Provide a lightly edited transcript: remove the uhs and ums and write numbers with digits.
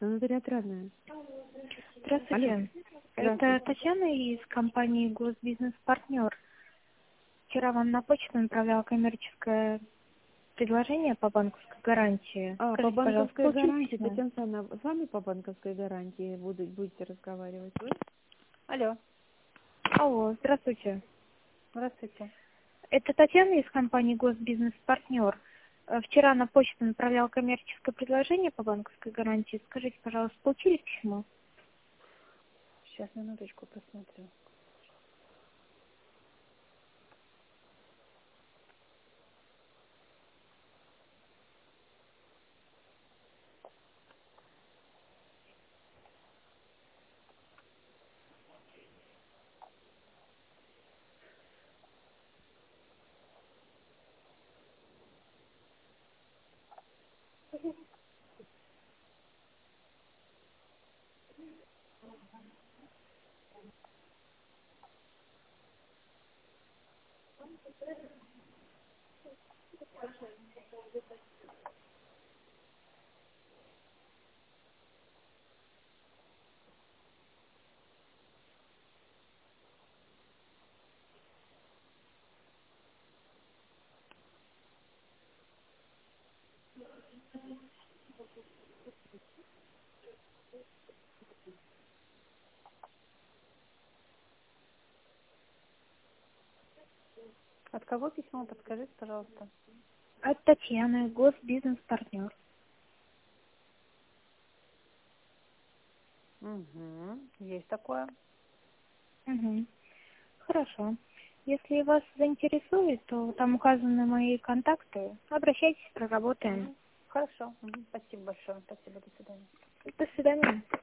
точно, нотариат Равная. Здравствуйте. Алло. Это Здравствуйте. Татьяна из компании «Госбизнес-партнер». Вчера вам на почту направляла коммерческое предложение по банковской гарантии. По Скажите, пожалуйста, банковской получили гарантии, письмо? Татьяна Александровна, с вами по банковской гарантии будете разговаривать вы? Алло. Алло, здравствуйте. Здравствуйте. Это Татьяна из компании «Госбизнес-партнер». Вчера на почту направляла коммерческое предложение по банковской гарантии. Скажите, пожалуйста, получили письмо? Сейчас, минуточку, посмотрю. От кого письмо, подскажите, пожалуйста. От Татьяны, «Госбизнес-партнер». Угу. Есть такое. Угу. Хорошо. Если вас заинтересует, то там указаны мои контакты. Обращайтесь, проработаем. Хорошо. Спасибо большое. Спасибо. До свидания. До свидания.